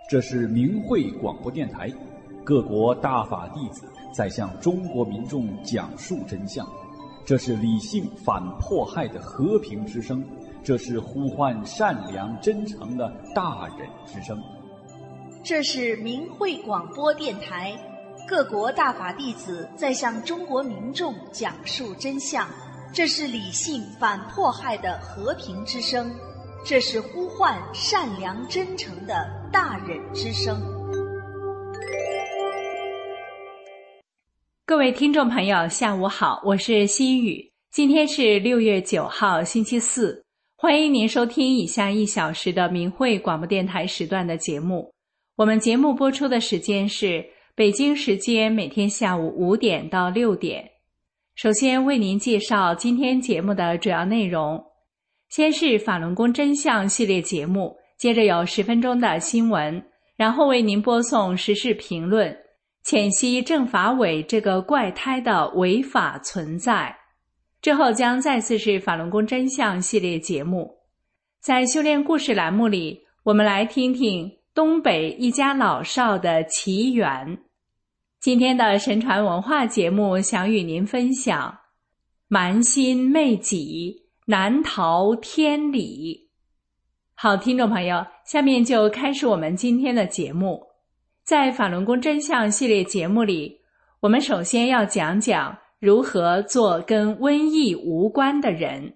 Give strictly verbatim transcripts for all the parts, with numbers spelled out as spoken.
这是明慧广播电台，各国大法弟子在向中国民众讲述真相。这是理性反迫害的和平之声，这是呼唤善良真诚的大人之声。 这是明慧广播电台，各国大法弟子在向中国民众讲述真相。这是理性反迫害的和平之声，这是呼唤善良真诚的大人之声。 各位听众朋友，下午好，我是心雨。今天是六月九号，星期四，欢迎您收听以下一小时的明慧广播电台时段的节目。我们节目播出的时间是北京时间每天下午五点到六点。首先为您介绍今天节目的主要内容。先是法轮功真相系列节目，接着有十分钟的新闻，然后为您播送时事评论，浅析政法委这个怪胎的违法存在。之后将再次是法轮功真相系列节目。在修炼故事栏目里，我们来听听东北一家老少的奇缘。今天的神传文化节目想与您分享蛮心昧己，难逃天理。好，听众朋友，下面就开始我们今天的节目。在法轮功真相系列节目里，我们首先要讲讲如何做跟瘟疫无关的人。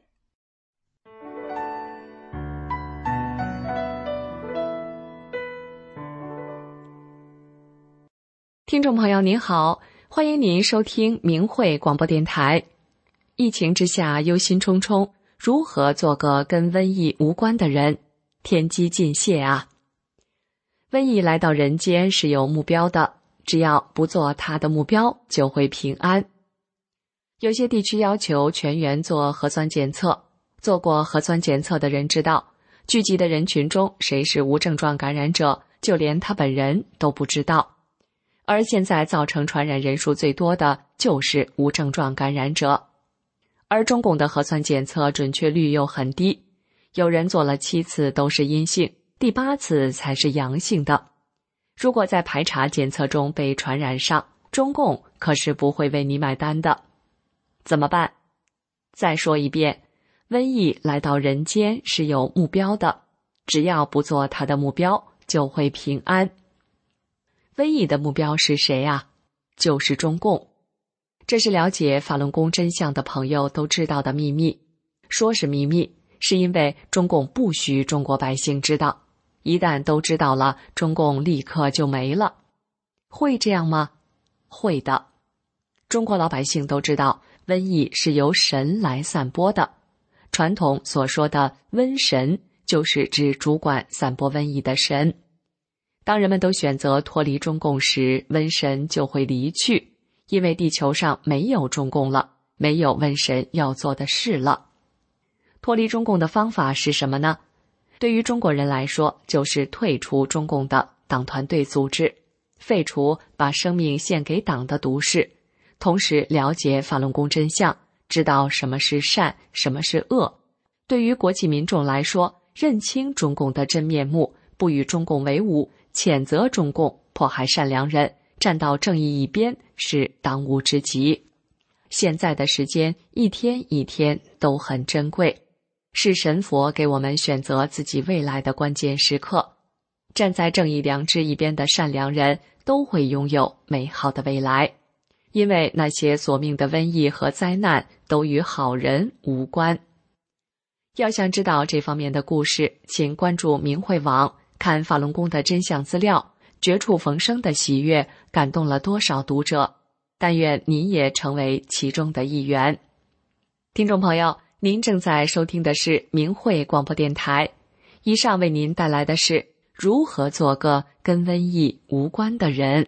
听众朋友您好，欢迎您收听明慧广播电台。疫情之下忧心忡忡，如何做个跟瘟疫无关的人？天机尽泄啊！瘟疫来到人间是有目标的，只要不做它的目标，就会平安。有些地区要求全员做核酸检测，做过核酸检测的人知道，聚集的人群中谁是无症状感染者，就连他本人都不知道。而现在造成传染人数最多的就是无症状感染者。而中共的核酸检测准确率又很低，有人做了七次都是阴性，第八次才是阳性的。如果在排查检测中被传染上，中共可是不会为你买单的。怎么办？再说一遍，瘟疫来到人间是有目标的，只要不做它的目标，就会平安。瘟疫的目标是谁啊？就是中共。这是了解法轮功真相的朋友都知道的秘密。说是秘密，是因为中共不许中国百姓知道，一旦都知道了，中共立刻就没了。会这样吗？会的。中国老百姓都知道，瘟疫是由神来散播的。传统所说的瘟神，就是指主管散播瘟疫的神。当人们都选择脱离中共时，瘟神就会离去，因为地球上没有中共了，没有瘟神要做的事了。脱离中共的方法是什么呢？对于中国人来说，就是退出中共的党团队组织，废除把生命献给党的毒誓，同时了解法轮功真相，知道什么是善，什么是恶。对于国际民众来说，认清中共的真面目，不与中共为伍，谴责中共迫害善良人，站到正义一边，是当务之急。现在的时间一天一天都很珍贵，是神佛给我们选择自己未来的关键时刻。站在正义良知一边的善良人都会拥有美好的未来，因为那些索命的瘟疫和灾难都与好人无关。要想知道这方面的故事，请关注明慧网，看法轮功的真相资料，绝处逢生的喜悦感动了多少读者，但愿您也成为其中的一员。听众朋友，您正在收听的是明慧广播电台，以上为您带来的是如何做个跟瘟疫无关的人。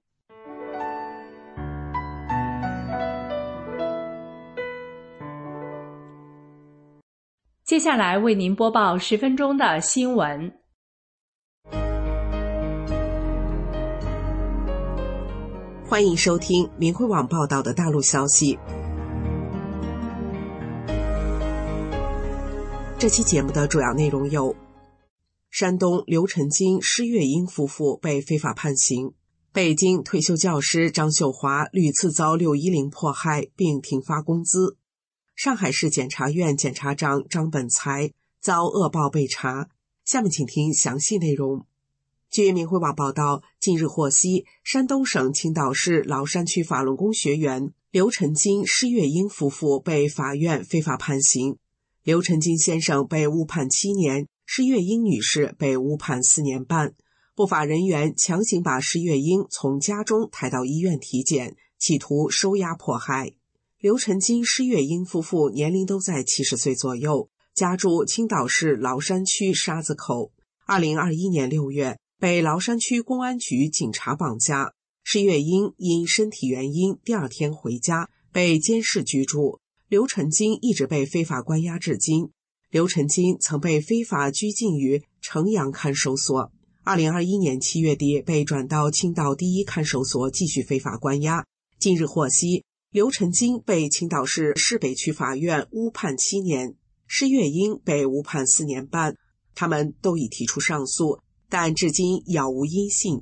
接下来为您播报十分钟的新闻。 欢迎收听明慧网报道的大陆消息。这期节目的主要内容有： 山东刘成金、施月英夫妇被非法判刑。北京退休教师张秀华屡次遭六一零迫害并停发工资。上海市检察院检察长张本才遭恶报被查。下面请听详细内容。据明慧网报道，近日获悉，山东省青岛市崂山区法轮功学员刘成金、施月英夫妇被法院非法判刑。刘成金先生被误判七年，施月英女士被误判四年半。不法人员强行把施月英从家中抬到医院体检，企图收押迫害。刘成金、施月英夫妇年龄都在七十岁左右，家住青岛市崂山区沙子口。二零二一年六月，被崂山区公安局警察绑架。施月英因身体原因第二天回家，被监视居住。刘成金一直被非法关押至今。刘成金曾被非法拘禁于城阳看守所。二零二一年七月底被转到青岛第一看守所继续非法关押。近日获悉，刘成金被青岛市市北区法院误判七年，施月英被误判四年半，他们都已提出上诉，但至今杳无音信。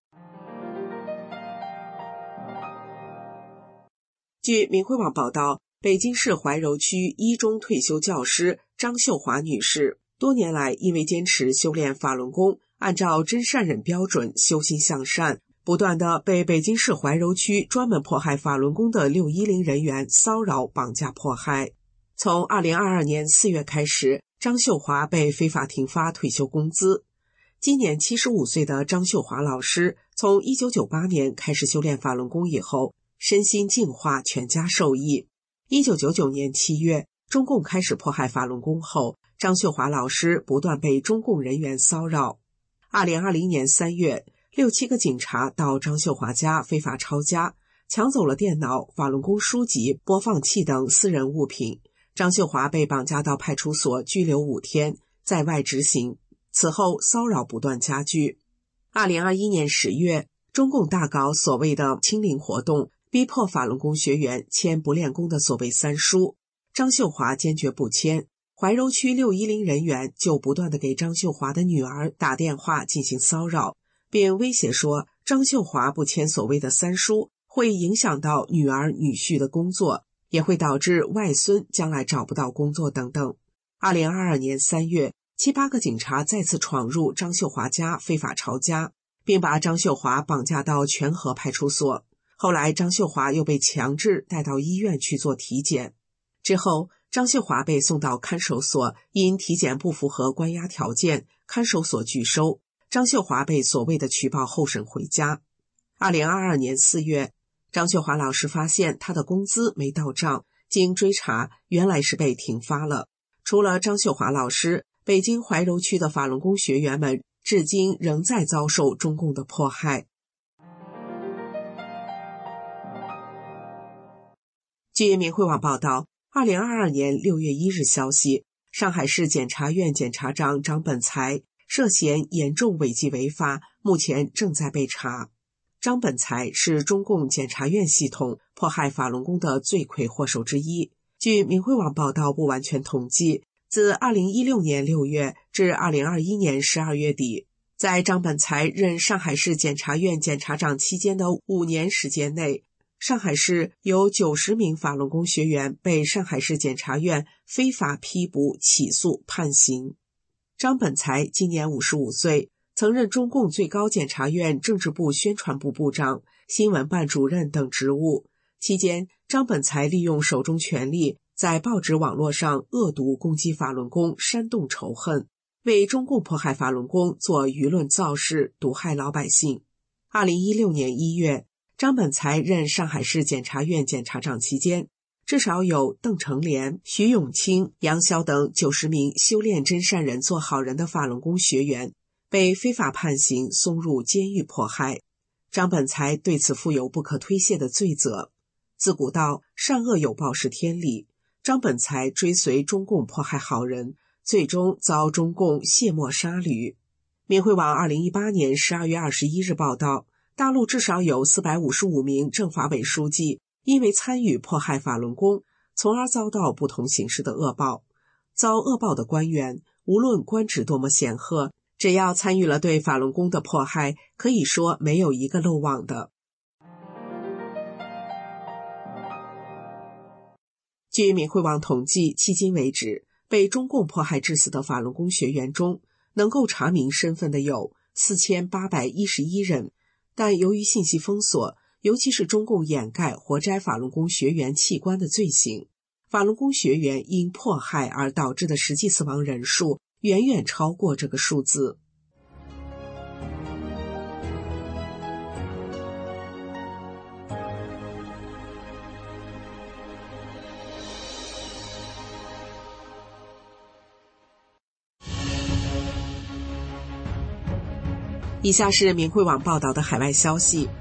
据明慧网报道，北京市怀柔区一中退休教师张秀华女士多年来因为坚持修炼法轮功，按照真善忍标准修心向善，不断地被北京市怀柔区专门迫害法轮功的六一零人员骚扰、绑架、迫害。从二零二二年四月开始，张秀华被非法停发退休工资。今年七十五岁的张秀华老师，从一九九八年开始修炼法轮功以后，身心净化，全家受益。一九九九年七月，中共开始迫害法轮功后，张秀华老师不断被中共人员骚扰。二零二零年三月，六七个警察到张秀华家非法抄家，抢走了电脑、法轮功书籍、播放器等私人物品。张秀华被绑架到派出所拘留五天，在外执行。此后骚扰不断加剧。二零二一年十月，中共大搞所谓的清零活动，逼迫法轮功学员签不练功的所谓三书。张秀华坚决不签。怀柔区六一零人员就不断地给张秀华的女儿打电话进行骚扰，并威胁说张秀华不签所谓的三书会影响到女儿女婿的工作，也会导致外孙将来找不到工作等等。二零二二年三月，七八个警察再次闯入张秀华家非法抄家，并把张秀华绑架到全河派出所。后来张秀华又被强制带到医院去做体检。之后张秀华被送到看守所，因体检不符合关押条件，看守所拒收。张秀华被所谓的取保候审回家。二零二二年四月，张秀华老师发现他的工资没到账，经追查，原来是被停发了。除了张秀华老师，北京怀柔区的法轮功学员们至今仍在遭受中共的迫害。据明慧网报道，二零二二年六月一日消息，上海市检察院检察长张本才涉嫌严重违纪违法，目前正在被查。张本才是中共检察院系统迫害法轮功的罪魁祸首之一。据明慧网报道不完全统计，自二零一六年六月至二零二一年十二月底，在张本才任上海市检察院检察长期间的五年时间内，上海市有九十名法轮功学员被上海市检察院非法批捕、起诉、判刑。张本才今年五十五岁，曾任中共最高检察院政治部宣传部部长、新闻办主任等职务。期间，张本才利用手中权力，在报纸网络上恶毒攻击法轮功，煽动仇恨，为中共迫害法轮功做舆论造势，毒害老百姓。二零一六年一月，张本才任上海市检察院检察长期间，至少有邓成莲、徐永清、杨潇等九十名修炼真善人做好人的法轮功学员被非法判刑，送入监狱迫害。张本才对此负有不可推卸的罪责。自古道善恶有报是天理，张本才追随中共迫害好人，最终遭中共卸磨杀驴。明慧网二零一八年十二月二十一日报道，大陆至少有四百五十五名政法委书记因为参与迫害法轮功，从而遭到不同形式的恶报。遭恶报的官员，无论官职多么显赫， 只要参与了对法轮功的迫害，可以说没有一个漏网的。据明慧网统计，迄今为止，被中共迫害致死的法轮功学员中，能够查明身份的有四千八百一十一人，但由于信息封锁，尤其是中共掩盖活摘法轮功学员器官的罪行，法轮功学员因迫害而导致的实际死亡人数远远超过这个数字。以下是明慧网报道的海外消息，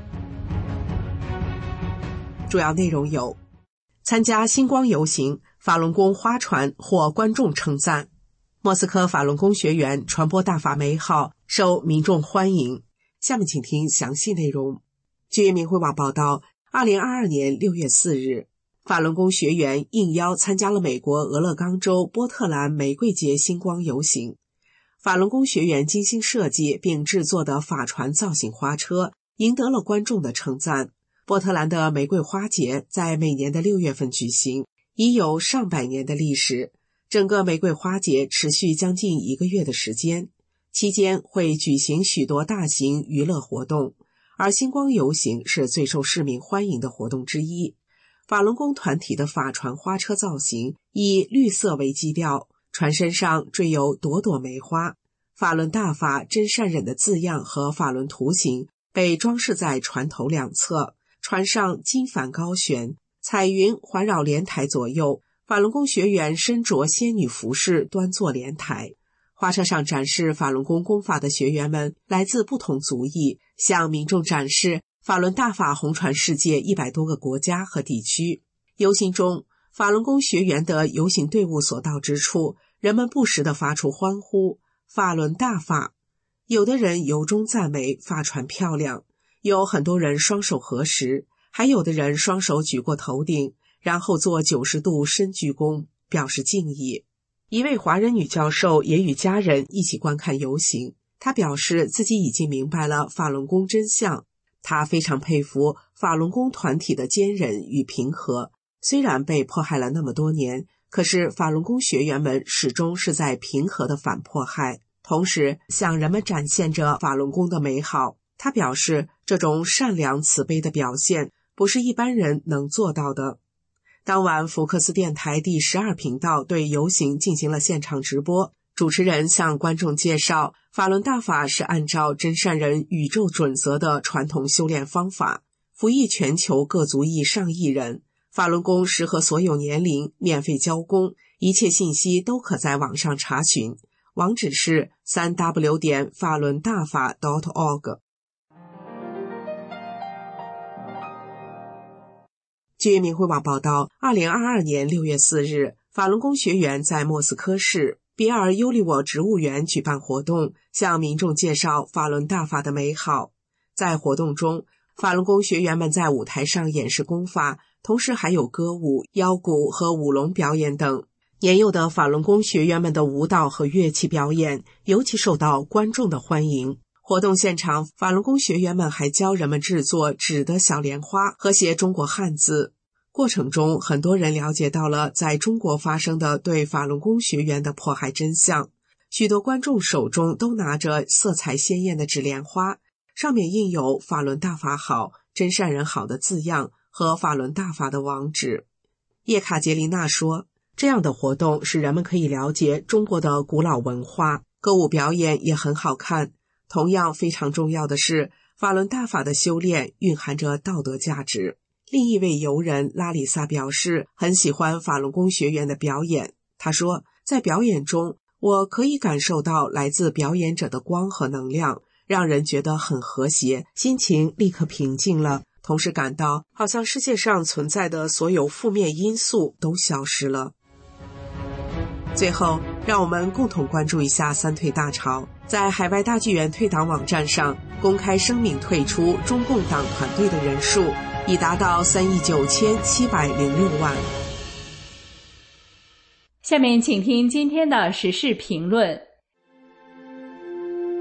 主要内容有：参加星光游行，法轮功花船获观众称赞；莫斯科法轮功学员传播大法美好，受民众欢迎。下面请听详细内容。据明慧网报道，二零二二年六月四日，法轮功学员应邀参加了美国俄勒冈州波特兰玫瑰节星光游行。法轮功学员精心设计并制作的法船造型花车赢得了观众的称赞。波特兰的玫瑰花节在每年的六月份举行，已有上百年的历史。整个玫瑰花节持续将近一个月的时间，期间会举行许多大型娱乐活动，而星光游行是最受市民欢迎的活动之一。法轮功团体的法船花车造型以绿色为基调，船身上缀有朵朵梅花，法轮大法真善忍的字样和法轮图形被装饰在船头两侧，船上金帆高悬，彩云环绕莲台左右，法轮功学员身着仙女服饰端坐莲台。花车上展示法轮功功法的学员们来自不同族裔，向民众展示法轮大法红传世界一百多个国家和地区。游行中，法轮功学员的游行队伍所到之处，人们不时地发出欢呼，法轮大法。有的人由衷赞美法船漂亮，有很多人双手合十，还有的人双手举过头顶，然后做九十度深鞠躬，表示敬意。一位华人女教授也与家人一起观看游行，她表示自己已经明白了法轮功真相。她非常佩服法轮功团体的坚韧与平和，虽然被迫害了那么多年，可是法轮功学员们始终是在平和的反迫害，同时向人们展现着法轮功的美好。他表示，这种善良慈悲的表现不是一般人能做到的。当晚，福克斯电台第十二频道对游行进行了现场直播，主持人向观众介绍，法轮大法是按照真善人宇宙准则的传统修炼方法，服役全球各族裔上亿人。法轮功适合所有年龄，免费教功，一切信息都可在网上查询，网址是 三 w 点法轮大法 .org。 据明慧网报道，二零二二年六月四日，法轮功学员在莫斯科市比尔尤利沃植物园举办活动，向民众介绍法轮大法的美好。在活动中，法轮功学员们在舞台上演示功法，同时还有歌舞、腰鼓和舞龙表演等。年幼的法轮功学员们的舞蹈和乐器表演尤其受到观众的欢迎。活动现场，法轮功学员们还教人们制作纸的小莲花和写中国汉字。过程中，很多人了解到了在中国发生的对法轮功学员的迫害真相。许多观众手中都拿着色彩鲜艳的纸莲花，上面印有法轮大法好、真善人好的字样和法轮大法的网址。叶卡捷琳娜说，这样的活动使人们可以了解中国的古老文化，歌舞表演也很好看。同样非常重要的是，法轮大法的修炼蕴含着道德价值。另一位游人拉里萨表示，很喜欢法轮功学员的表演。他说，在表演中，我可以感受到来自表演者的光和能量，让人觉得很和谐，心情立刻平静了，同时感到好像世界上存在的所有负面因素都消失了。最后，让我们共同关注一下三退大潮。在海外大剧院退党网站上公开声明退出中共党团队的人数已达到三亿九千七百零六万。 下面请听今天的时事评论。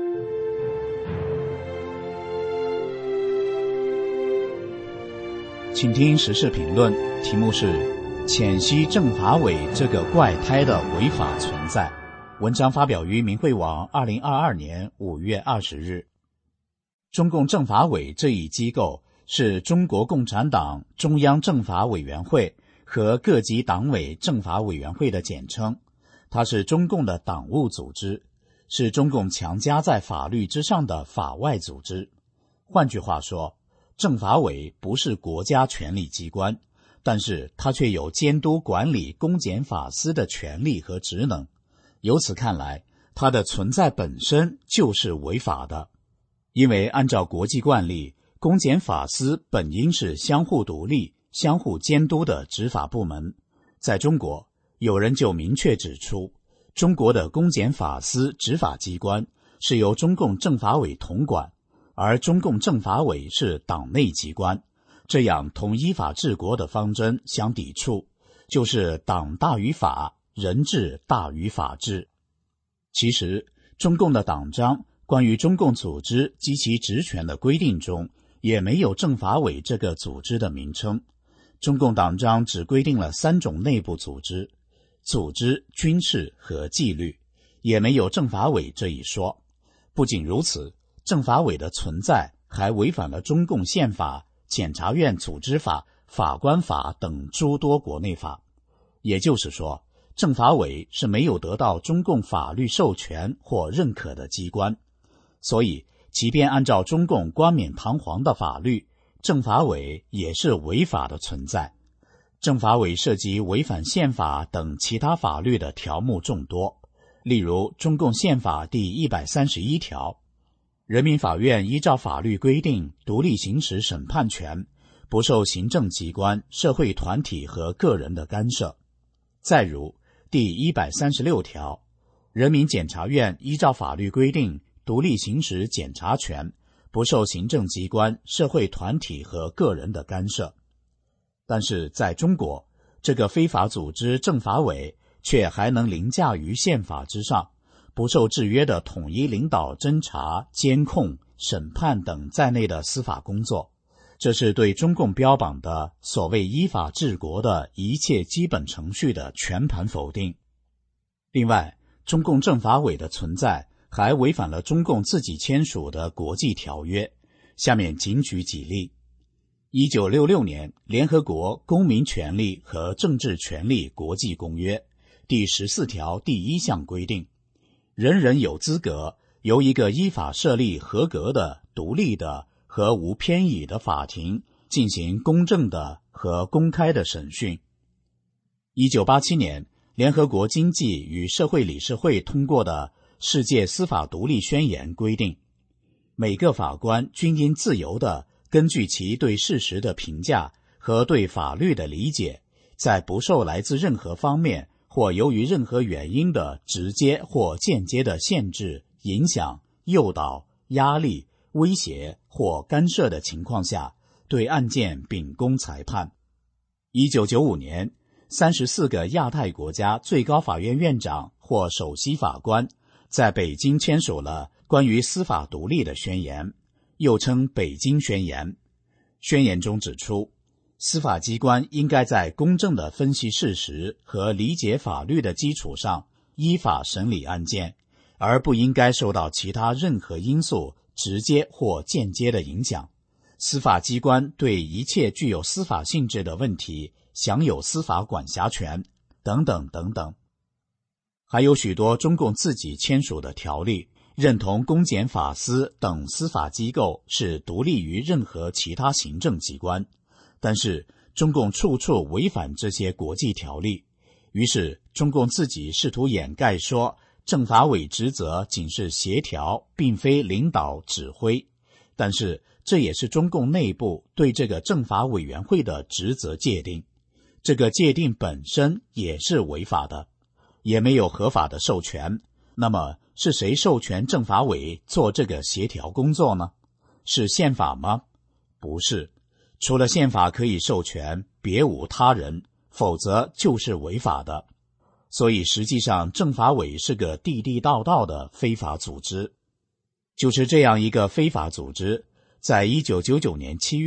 请听时事评论，题目是浅析政法委这个怪胎的违法存在。文章发表于明慧网二零二二年五月二十日。中共政法委这一机构是中国共产党中央政法委员会和各级党委政法委员会的简称，它是中共的党务组织，是中共强加在法律之上的法外组织。换句话说，政法委不是国家权力机关，但是它却有监督管理公检法司的权利和职能。由此看来，它的存在本身就是违法的。因为按照国际惯例，公检法司本应是相互独立、相互监督的执法部门。在中国，有人就明确指出，中国的公检法司执法机关是由中共政法委统管，而中共政法委是党内机关，这样同依法治国的方针相抵触，就是党大于法，人治大于法治。其实，中共的党章关于中共组织及其职权的规定中，也没有政法委这个组织的名称。中共党章只规定了三种内部组织：组织、军事和纪律，也没有政法委这一说。不仅如此，政法委的存在还违反了中共宪法、检察院组织法、法官法等诸多国内法。也就是说，政法委是没有得到中共法律授权或认可的机关。所以，即便按照中共冠冕堂皇的法律，政法委也是违法的存在。政法委涉及违反宪法等其他法律的条目众多，例如中共宪法第一百三十一条，人民法院依照法律规定独立行使审判权，不受行政机关、社会团体和个人的干涉。再如第一百三十六条，人民检察院依照法律规定独立行使检察权，不受行政机关、社会团体和个人的干涉。但是在中国，这个非法组织政法委却还能凌驾于宪法之上，不受制约地统一领导侦查、监控、审判等在内的司法工作，这是对中共标榜的所谓依法治国的一切基本程序的全盘否定。另外，中共政法委的存在还违反了中共自己签署的国际条约。下面仅举几例。一九六六年联合国公民权利和政治权利国际公约第十四条第一项规定，人人有资格由一个依法设立合格的、独立的和无偏倚的法庭进行公正的和公开的审讯。一九八七年联合国经济与社会理事会通过的世界司法独立宣言规定，每个法官均应自由地根据其对事实的评价和对法律的理解，在不受来自任何方面或由于任何原因的直接或间接的限制、影响、诱导、压力、威胁或干涉的情况下，对案件秉公裁判。一九九五年，三十四个亚太国家最高法院院长或首席法官在北京签署了关于司法独立的宣言，又称北京宣言。宣言中指出，司法机关应该在公正地分析事实和理解法律的基础上依法审理案件，而不应该受到其他任何因素直接或间接的影响。司法机关对一切具有司法性质的问题享有司法管辖权，等等等等。还有许多中共自己签署的条例，认同公检法司等司法机构是独立于任何其他行政机关，但是中共处处违反这些国际条例，于是中共自己试图掩盖说政法委职责仅是协调，并非领导指挥，但是这也是中共内部对这个政法委员会的职责界定，这个界定本身也是违法的，也没有合法的授权。那么是谁授权政法委做这个协调工作呢？是宪法吗？不是，除了宪法可以授权，别无他人，否则就是违法的。所以实际上政法委是个地地道道的非法组织。就是这样一个非法组织，在一九九九年七月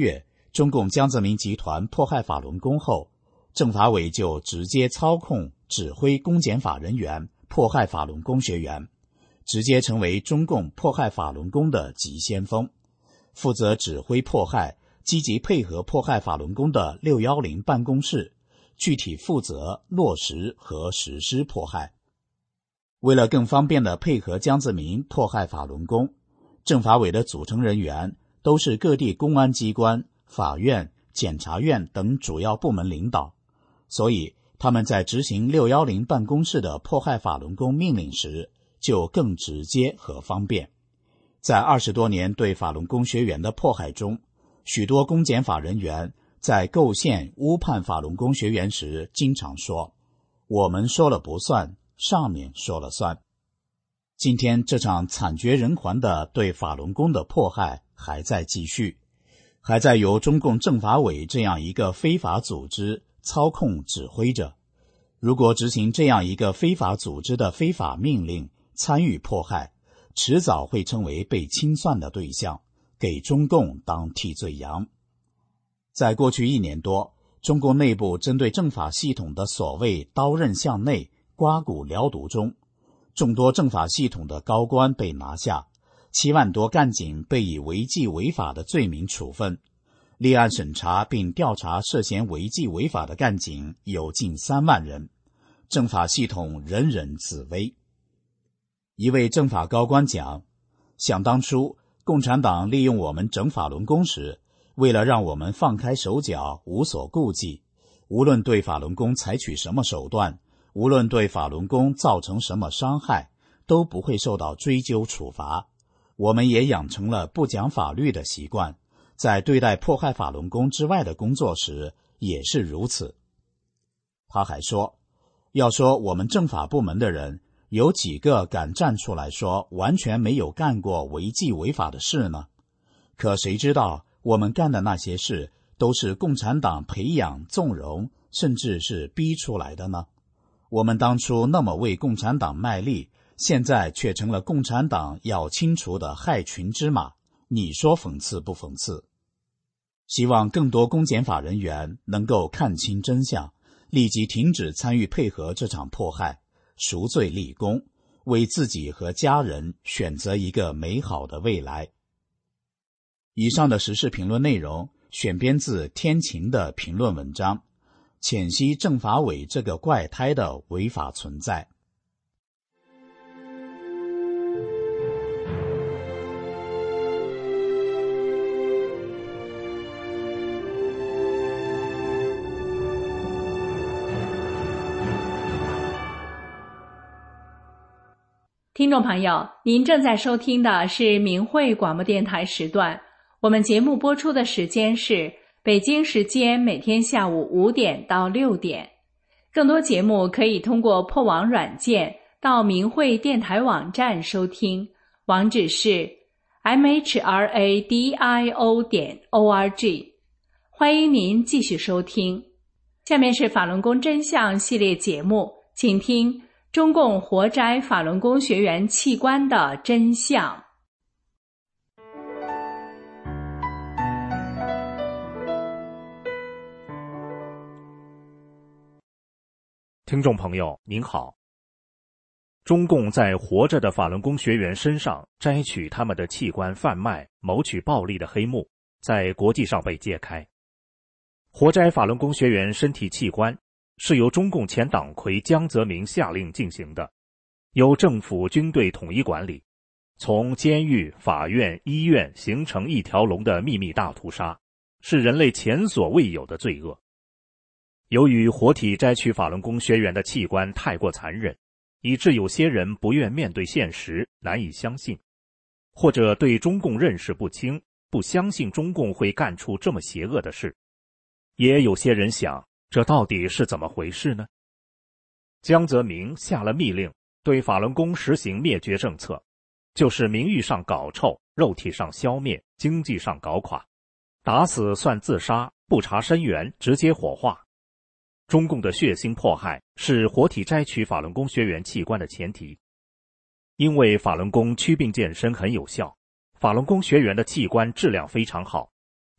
中共江泽民集团迫害法轮功后，政法委就直接操控指挥公检法人员迫害法轮功学员，直接成为中共迫害法轮功的急先锋，负责指挥迫害、积极配合迫害法轮功的六一零办公室，具体负责落实和实施迫害。为了更方便地配合江泽民迫害法轮功，政法委的组成人员都是各地公安机关、法院、检察院等主要部门领导，所以他们在执行六一零办公室的迫害法轮功命令时就更直接和方便。在二十多年对法轮功学员的迫害中，许多公检法人员在构陷诬判法轮功学员时经常说，我们说了不算，上面说了算。今天这场惨绝人寰的对法轮功的迫害还在继续，还在由中共政法委这样一个非法组织操控指挥着。如果执行这样一个非法组织的非法命令，参与迫害，迟早会成为被清算的对象，给中共当替罪羊。在过去一年多，中共内部针对政法系统的所谓刀刃向内、刮骨疗毒中，众多政法系统的高官被拿下，七万多干警被以违纪违法的罪名处分，立案审查并调查涉嫌违纪违法的干警有近三万人，政法系统人人自危。一位政法高官讲，想当初共产党利用我们整法轮功时，为了让我们放开手脚，无所顾忌，无论对法轮功采取什么手段，无论对法轮功造成什么伤害，都不会受到追究处罚。我们也养成了不讲法律的习惯，在对待迫害法轮功之外的工作时也是如此。他还说，要说我们政法部门的人有几个敢站出来说完全没有干过违纪违法的事呢？可谁知道我们干的那些事都是共产党培养、纵容，甚至是逼出来的呢？我们当初那么为共产党卖力，现在却成了共产党要清除的害群之马，你说讽刺不讽刺？希望更多公检法人员能够看清真相，立即停止参与配合这场迫害，赎罪立功，为自己和家人选择一个美好的未来。以上的时事评论内容选编自天晴的评论文章，浅析政法委这个怪胎的违法存在。 听众朋友，您正在收听的是明慧广播电台时段，我们节目播出的时间是北京时间每天下午五点到六点。更多节目可以通过破网软件到明慧电台网站收听，网址是 m h r a d i o 点 o r g。 欢迎您继续收听。下面是法轮功真相系列节目，请听中共活摘法轮功学员器官的真相。 听众朋友您好，中共在活着的法轮功学员身上摘取他们的器官贩卖、谋取暴利的黑幕在国际上被揭开。活摘法轮功学员身体器官是由中共前党魁江泽民下令进行的，由政府军队统一管理，从监狱、法院、医院形成一条龙的秘密大屠杀，是人类前所未有的罪恶。由于活体摘取法轮功学员的器官太过残忍，以致有些人不愿面对现实，难以相信，或者对中共认识不清，不相信中共会干出这么邪恶的事。也有些人想，这到底是怎么回事呢？江泽民下了密令，对法轮功实行灭绝政策，就是名誉上搞臭，肉体上消灭，经济上搞垮，打死算自杀，不查身源，直接火化。中共的血腥迫害是活体摘取法轮功学员器官的前提。因为法轮功祛病健身很有效，法轮功学员的器官质量非常好，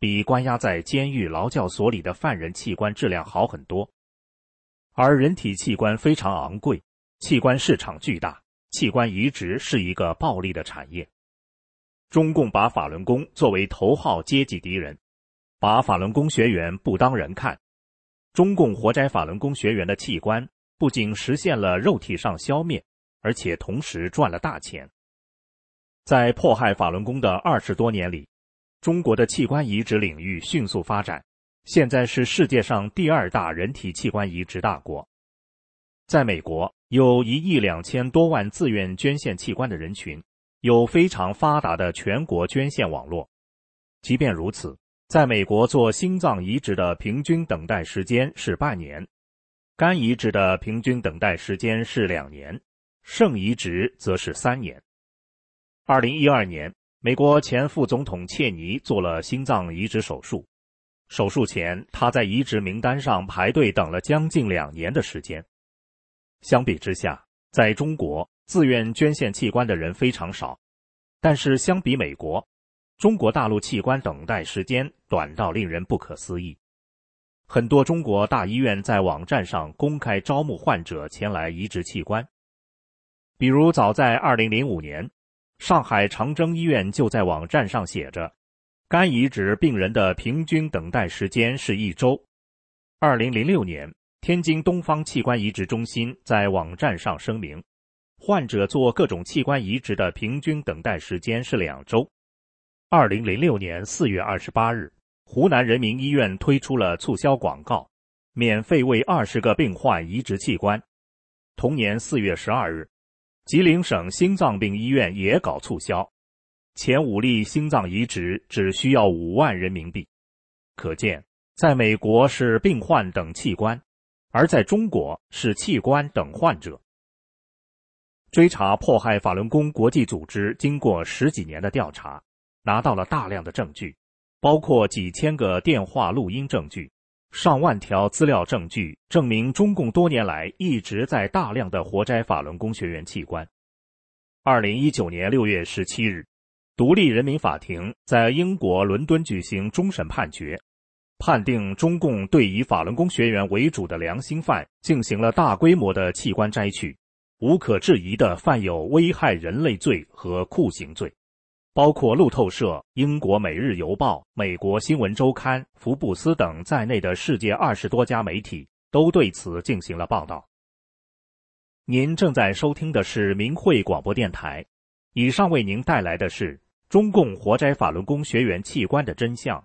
比关押在监狱劳教所里的犯人器官质量好很多。而人体器官非常昂贵，器官市场巨大，器官移植是一个暴利的产业。中共把法轮功作为头号阶级敌人，把法轮功学员不当人看。中共活摘法轮功学员的器官，不仅实现了肉体上消灭，而且同时赚了大钱。在迫害法轮功的二十多年里，中国的器官移植领域迅速发展，现在是世界上第二大人体器官移植大国。在美国，有一亿两千多万自愿捐献器官的人群，有非常发达的全国捐献网络。即便如此，在美国做心脏移植的平均等待时间是半年，肝移植的平均等待时间是两年，肾移植则是三年。二零一二年，美国前副总统切尼做了心脏移植手术。手术前，他在移植名单上排队等了将近两年的时间。相比之下，在中国，自愿捐献器官的人非常少，但是相比美国，中国大陆器官等待时间短到令人不可思议。很多中国大医院在网站上公开招募患者前来移植器官。比如早在二零零五年，上海长征医院就在网站上写着，肝移植病人的平均等待时间是一周。二零零六年，天津东方器官移植中心在网站上声明，患者做各种器官移植的平均等待时间是两周。二零零六年四月二十八日，湖南人民医院推出了促销广告，免费为二十个病患移植器官。同年四月十二日，吉林省心脏病医院也搞促销，前五例心脏移植只需要五万人民币。可见，在美国是病患等器官，而在中国是器官等患者。追查迫害法轮功国际组织经过十几年的调查，拿到了大量的证据，包括几千个电话录音证据，上万条资料证据，证明中共多年来一直在大量的活摘法轮功学员器官。二零一九年六月十七日，独立人民法庭在英国伦敦举行终审判决，判定中共对以法轮功学员为主的良心犯进行了大规模的器官摘取，无可置疑地犯有危害人类罪和酷刑罪。包括路透社、英国每日邮报、美国新闻周刊、福布斯等在内的世界二十多家媒体都对此进行了报道。您正在收听的是明慧广播电台，以上为您带来的是中共活摘法轮功学员器官的真相。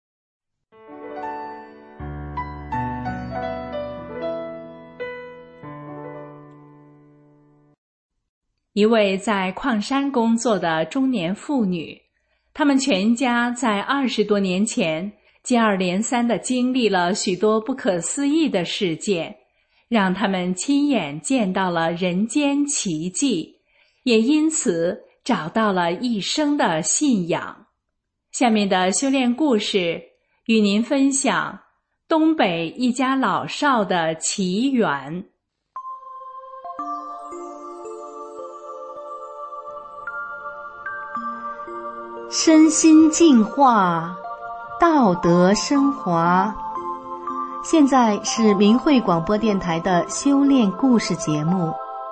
一位在矿山工作的中年妇女，他们全家在二十多年前接二连三地经历了许多不可思议的事件，让他们亲眼见到了人间奇迹，也因此找到了一生的信仰。下面的修炼故事与您分享东北一家老少的奇缘。 身心净化，道德升华。现在是明慧广播电台的修炼故事节目。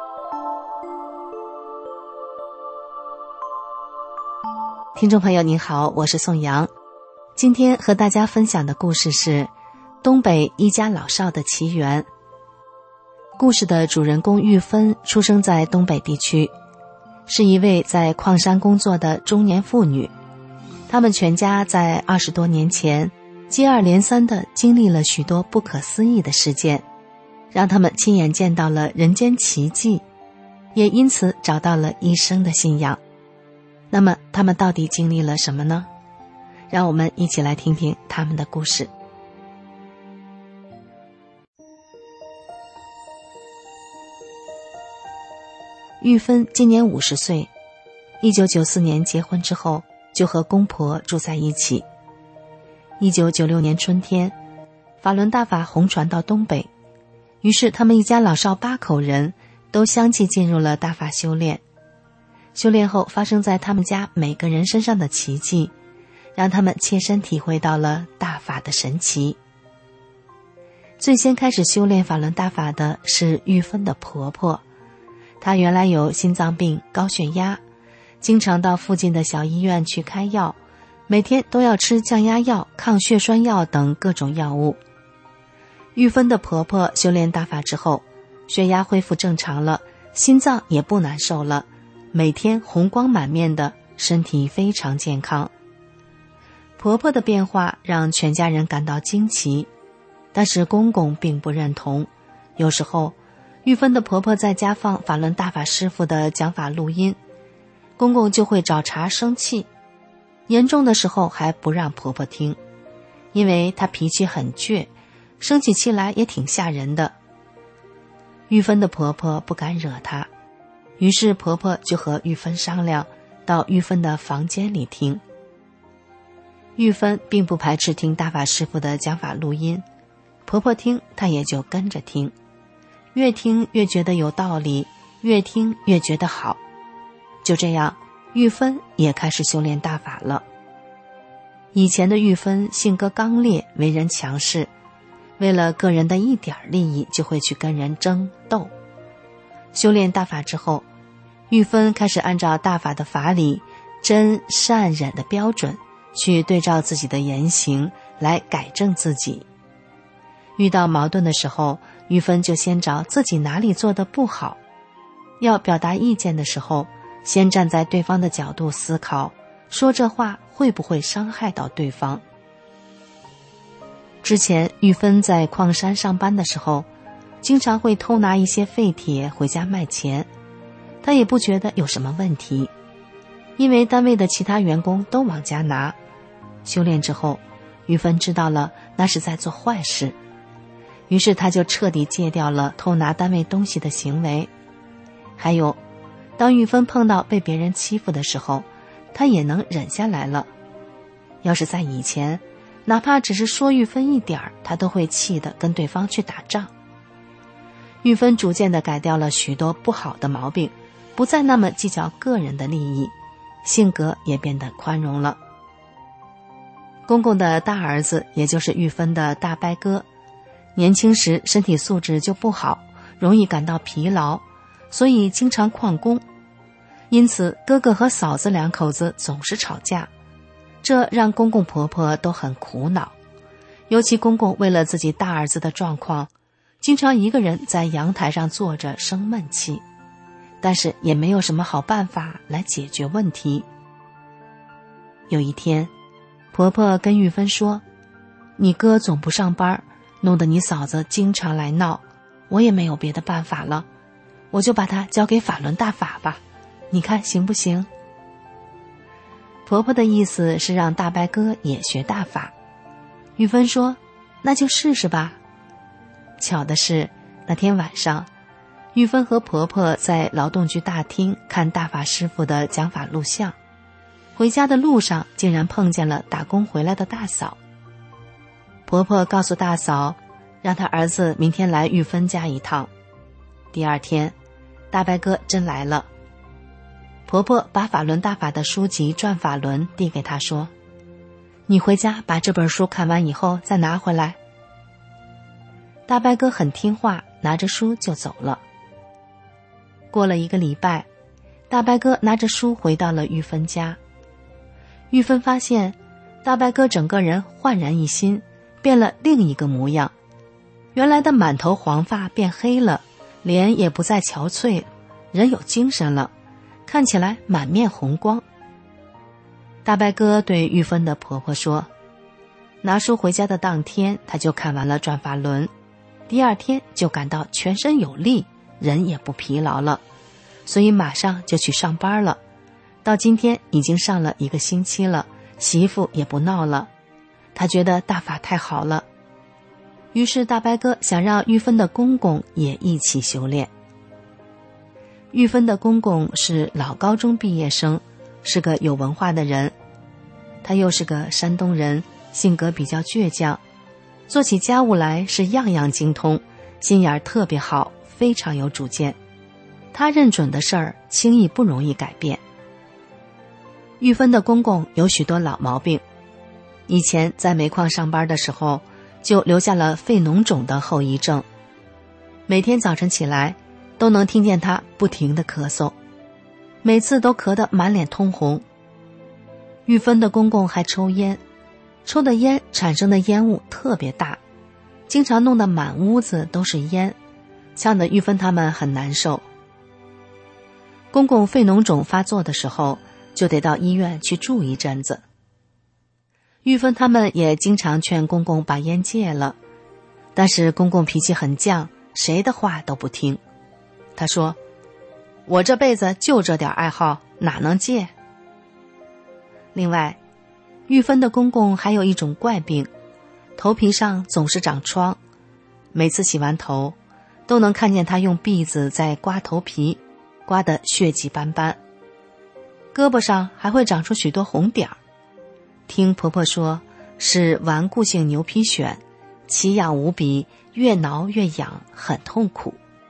听众朋友您好，我是宋阳。今天和大家分享的故事是东北一家老少的奇缘。故事的主人公玉芬出生在东北地区，是一位在矿山工作的中年妇女。他们全家在二十多年前接二连三地经历了许多不可思议的事件，让他们亲眼见到了人间奇迹，也因此找到了一生的信仰。那么他们到底经历了什么呢？让我们一起来听听他们的故事。玉芬今年五十岁，一九九四年结婚之后就和公婆住在一起。一九九六年春天，法轮大法红传到东北，于是他们一家老少八口人都相继进入了大法修炼。修炼后发生在他们家每个人身上的奇迹， 让他们切身体会到了大法的神奇。最先开始修炼法轮大法的是玉芬的婆婆，她原来有心脏病、高血压，经常到附近的小医院去开药，每天都要吃降压药、抗血栓药等各种药物。玉芬的婆婆修炼大法之后，血压恢复正常了，心脏也不难受了，每天红光满面的，身体非常健康。婆婆的变化让全家人感到惊奇，但是公公并不认同。有时候玉芬的婆婆在家放法轮大法师父的讲法录音，公公就会找茬生气，严重的时候还不让婆婆听，因为她脾气很倔，生起气来也挺吓人的。玉芬的婆婆不敢惹她，于是婆婆就和玉芬商量，到玉芬的房间里听。玉芬并不排斥听大法师父的讲法录音，婆婆听她也就跟着听，越听越觉得有道理，越听越觉得好。就这样，玉芬也开始修炼大法了。以前的玉芬性格刚烈，为人强势，为了个人的一点利益就会去跟人争斗。修炼大法之后，玉芬开始按照大法的法理，真善忍的标准去对照自己的言行来改正自己。遇到矛盾的时候，玉芬就先找自己哪里做得不好，要表达意见的时候，先站在对方的角度思考，说这话会不会伤害到对方。之前玉芬在矿山上班的时候，经常会偷拿一些废铁回家卖钱，她也不觉得有什么问题，因为单位的其他员工都往家拿。修炼之后，玉芬知道了那是在做坏事，于是她就彻底戒掉了偷拿单位东西的行为。还有，当玉芬碰到被别人欺负的时候，她也能忍下来了。要是在以前，哪怕只是说玉芬一点儿，她都会气得跟对方去打仗。玉芬逐渐地改掉了许多不好的毛病，不再那么计较个人的利益，性格也变得宽容了。公公的大儿子，也就是玉芬的大伯哥，年轻时身体素质就不好，容易感到疲劳，所以经常旷工。因此哥哥和嫂子两口子总是吵架，这让公公婆婆都很苦恼。尤其公公为了自己大儿子的状况，经常一个人在阳台上坐着生闷气，但是也没有什么好办法来解决问题。有一天，婆婆跟玉芬说，你哥总不上班，弄得你嫂子经常来闹，我也没有别的办法了，我就把他交给法轮大法吧，你看行不行？婆婆的意思是让大伯哥也学大法。玉芬说，那就试试吧。巧的是，那天晚上，玉芬和婆婆在劳动局大厅看大法师父的讲法录像，回家的路上竟然碰见了打工回来的大嫂。婆婆告诉大嫂，让她儿子明天来玉芬家一趟。第二天，大伯哥真来了。婆婆把法轮大法的书籍《转法轮》递给他说，你回家把这本书看完以后再拿回来。大伯哥很听话，拿着书就走了。过了一个礼拜，大伯哥拿着书回到了玉芬家。玉芬发现大伯哥整个人焕然一新，变了另一个模样，原来的满头黄发变黑了，脸也不再憔悴，人有精神了，看起来满面红光。大伯哥对玉芬的婆婆说，拿书回家的当天，他就看完了转法轮，第二天就感到全身有力，人也不疲劳了，所以马上就去上班了。到今天已经上了一个星期了，媳妇也不闹了，他觉得大法太好了。于是大伯哥想让玉芬的公公也一起修炼。玉芬的公公是老高中毕业生，是个有文化的人，他又是个山东人，性格比较倔强，做起家务来是样样精通，心眼儿特别好，非常有主见。他认准的事儿，轻易不容易改变。玉芬的公公有许多老毛病， 以前在煤矿上班的时候，就留下了肺脓肿的后遗症。每天早晨起来，都能听见他不停地咳嗽，每次都咳得满脸通红。玉芬的公公还抽烟，抽的烟产生的烟雾特别大，经常弄得满屋子都是烟，呛得玉芬他们很难受。公公肺脓肿发作的时候，就得到医院去住一阵子。玉芬他们也经常劝公公把烟戒了，但是公公脾气很犟，谁的话都不听。他说：“我这辈子就这点爱好，哪能戒？”另外，玉芬的公公还有一种怪病，头皮上总是长疮，每次洗完头，都能看见他用篦子在刮头皮，刮得血迹斑斑。胳膊上还会长出许多红点儿，听婆婆说是顽固性牛皮癣，奇痒无比，越挠越痒，很痛苦。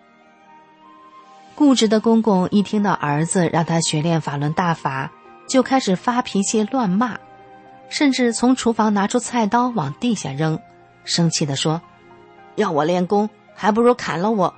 固执的公公一听到儿子让他学练法轮大法，就开始发脾气乱骂，甚至从厨房拿出菜刀往地下扔，生气地说：“让我练功，还不如砍了我。”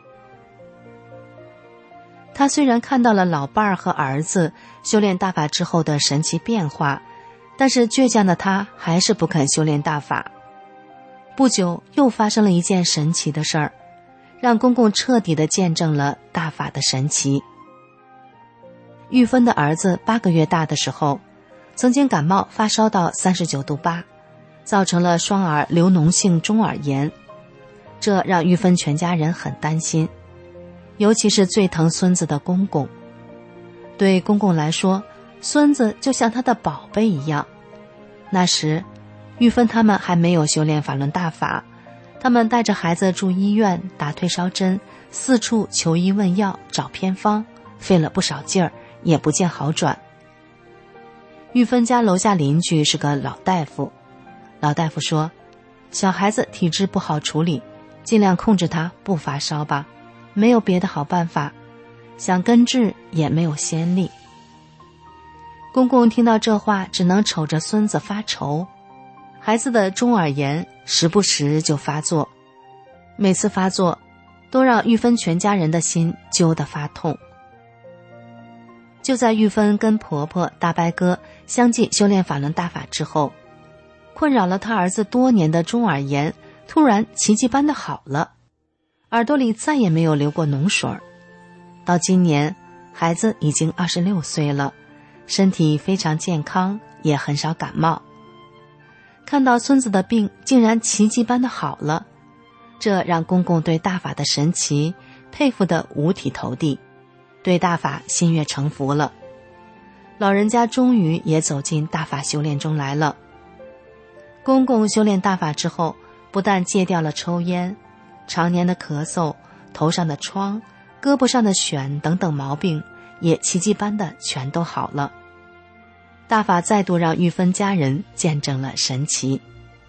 他虽然看到了老伴儿和儿子修炼大法之后的神奇变化，但是倔强的他还是不肯修炼大法。不久又发生了一件神奇的事儿，让公公彻底地见证了大法的神奇。玉芬的儿子八个月大的时候，曾经感冒发烧到三十九度八，造成了双耳流脓性中耳炎，这让玉芬全家人很担心，尤其是最疼孙子的公公。对公公来说，孙子就像他的宝贝一样。那时玉芬他们还没有修炼法轮大法，他们带着孩子住医院，打退烧针，四处求医问药，找偏方，费了不少劲儿，也不见好转。玉芬家楼下邻居是个老大夫，老大夫说，小孩子体质不好处理，尽量控制他不发烧吧，没有别的好办法，想根治也没有先例。公公听到这话，只能瞅着孙子发愁。孩子的中耳炎时不时就发作，每次发作都让玉芬全家人的心揪得发痛。就在玉芬跟婆婆、大伯哥相继修炼法轮大法之后，困扰了他儿子多年的中耳炎突然奇迹般的好了，耳朵里再也没有流过脓水。到今年，孩子已经二十六岁了，身体非常健康，也很少感冒。看到孙子的病竟然奇迹般的好了，这让公公对大法的神奇佩服得五体投地，对大法心悦诚服了。老人家终于也走进大法修炼中来了。公公修炼大法之后，不但戒掉了抽烟，常年的咳嗽、头上的疮、胳膊上的癣等等毛病也奇迹般的全都好了。大法再度让玉芬家人见证了神奇。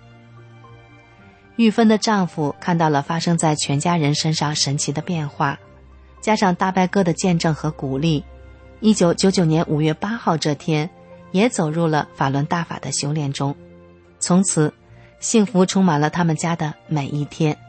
玉芬的丈夫看到了发生在全家人身上神奇的变化，加上大伯哥的见证和鼓励，一九九九年五月八号这天，也走入了法轮大法的修炼中。从此，幸福充满了他们家的每一天。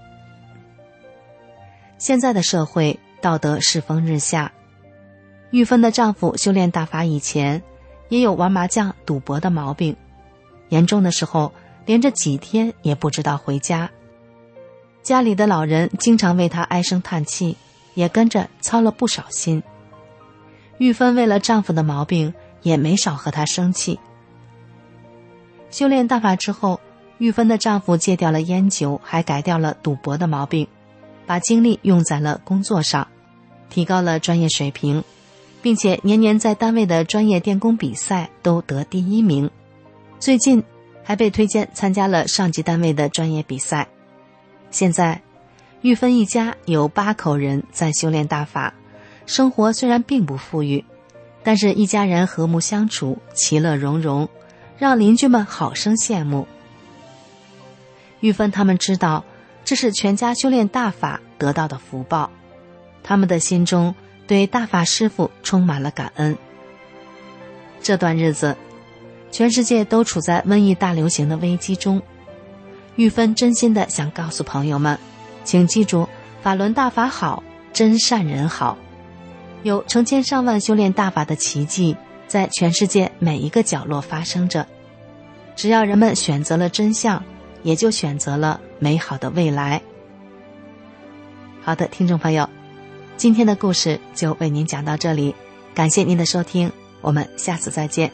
现在的社会道德世风日下，玉芬的丈夫修炼大法以前，也有玩麻将、赌博的毛病，严重的时候连着几天也不知道回家。家里的老人经常为他唉声叹气，也跟着操了不少心。玉芬为了丈夫的毛病，也没少和他生气。修炼大法之后，玉芬的丈夫戒掉了烟酒，还改掉了赌博的毛病，把精力用在了工作上，提高了专业水平，并且年年在单位的专业电工比赛都得第一名，最近还被推荐参加了上级单位的专业比赛。现在玉芬一家有八口人在修炼大法，生活虽然并不富裕，但是一家人和睦相处，其乐融融，让邻居们好生羡慕。玉芬他们知道，这是全家修炼大法得到的福报，他们的心中对大法师父充满了感恩。这段日子， 全世界都处在瘟疫大流行的危机中。玉芬真心地想告诉朋友们，请记住，法轮大法好，真善人好。有成千上万修炼大法的奇迹在全世界每一个角落发生着。只要人们选择了真相，也就选择了美好的未来。好的，听众朋友，今天的故事就为您讲到这里，感谢您的收听，我们下次再见。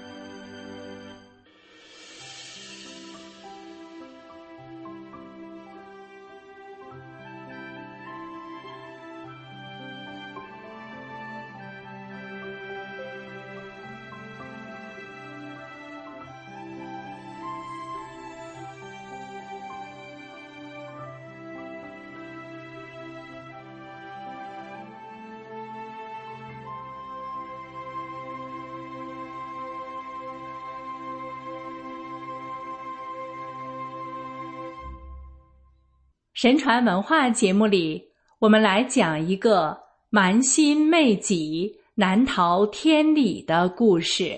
神传文化节目里，我们来讲一个蛮心昧己难逃天理的故事。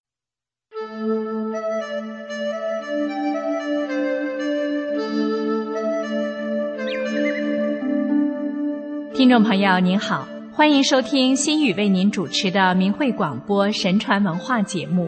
听众朋友您好，欢迎收听心语为您主持的明慧广播神传文化节目。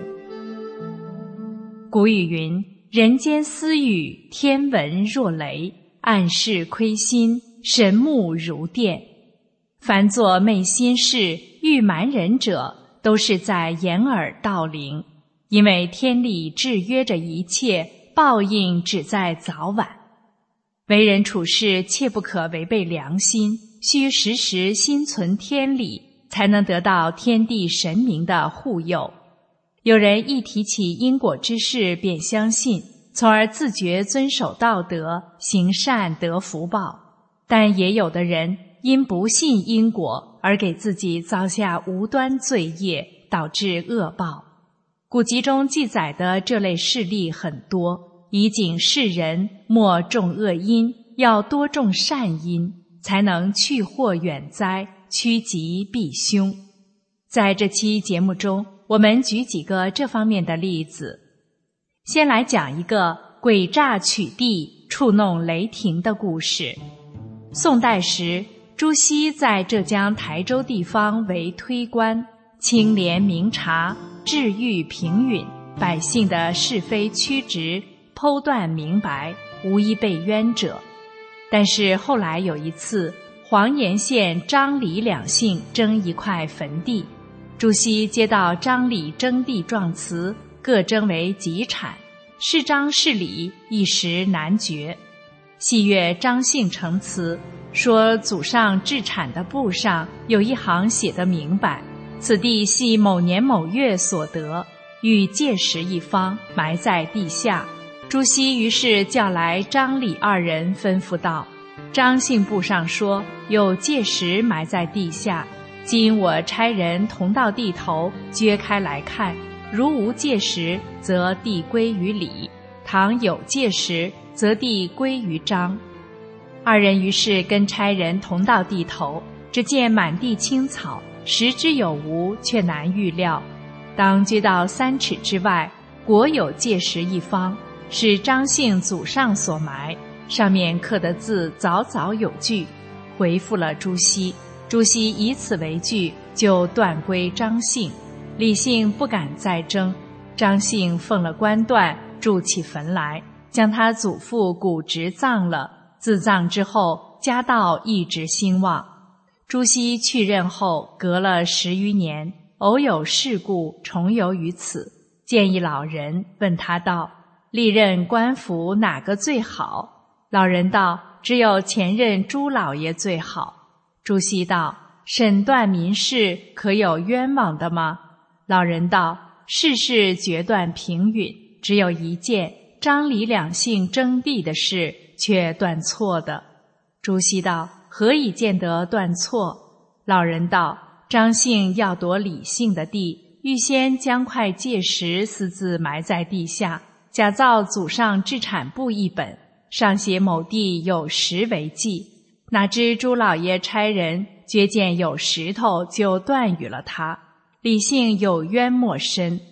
古语云，人间私语，天闻若雷，暗室窥心，神目如电。凡作昧心事，欲瞒人者，都是在掩耳盗铃。因为天理制约着一切，报应只在早晚。为人处事切不可违背良心，需时时心存天理，才能得到天地神明的护佑。有人一提起因果之事便相信，从而自觉遵守道德，行善得福报。但也有的人因不信因果而给自己造下无端罪业，导致恶报。古籍中记载的这类事例很多，以警世人莫种恶因，要多种善因，才能去祸远灾，趋吉避凶。在这期节目中，我们举几个这方面的例子。先来讲一个诡诈取缔、触弄雷霆的故事。宋代时，朱熹在浙江台州地方为推官，清廉明察，治狱平允，百姓的是非曲直剖断明白，无一被冤者。但是后来有一次，黄岩县张李两姓争一块坟地，朱熹接到张李争地状词，各争为己产，是张是李一时难决。细阅张姓呈词，说祖上置产的簿上有一行写得明白，此地系某年某月所得，欲借石一方，埋在地下。朱熹于是叫来张李二人，吩咐道：张姓簿上说有借石埋在地下，今我差人同到地头，掘开来看，如无借石，则地归于李；倘有借石，则地归于张。二人于是跟差人同到地头，只见满地青草，食之有无，却难预料。当掘到三尺之外，果有借石一方，是张姓祖上所埋，上面刻的字早早有据，回复了朱熹。朱熹以此为据，就断归张姓。李姓不敢再争，张姓奉了官断，筑起坟来，将他祖父骨殖葬了。自葬之后，家道一直兴旺。朱熹去任后，隔了十余年，偶有事故重游于此，见一老人，问他道：历任官府哪个最好？老人道：只有前任朱老爷最好。朱熹道：审断民事，可有冤枉的吗？老人道：事事决断平允，只有一件张李两姓争地的事，却断错的。朱熹道：何以见得断错？老人道：张姓要夺李姓的地，预先将块界石私自埋在地下，假造祖上置产簿一本，上写某地有石为记。哪知朱老爷差人觉见有石头，就断与了他。李姓有冤莫伸，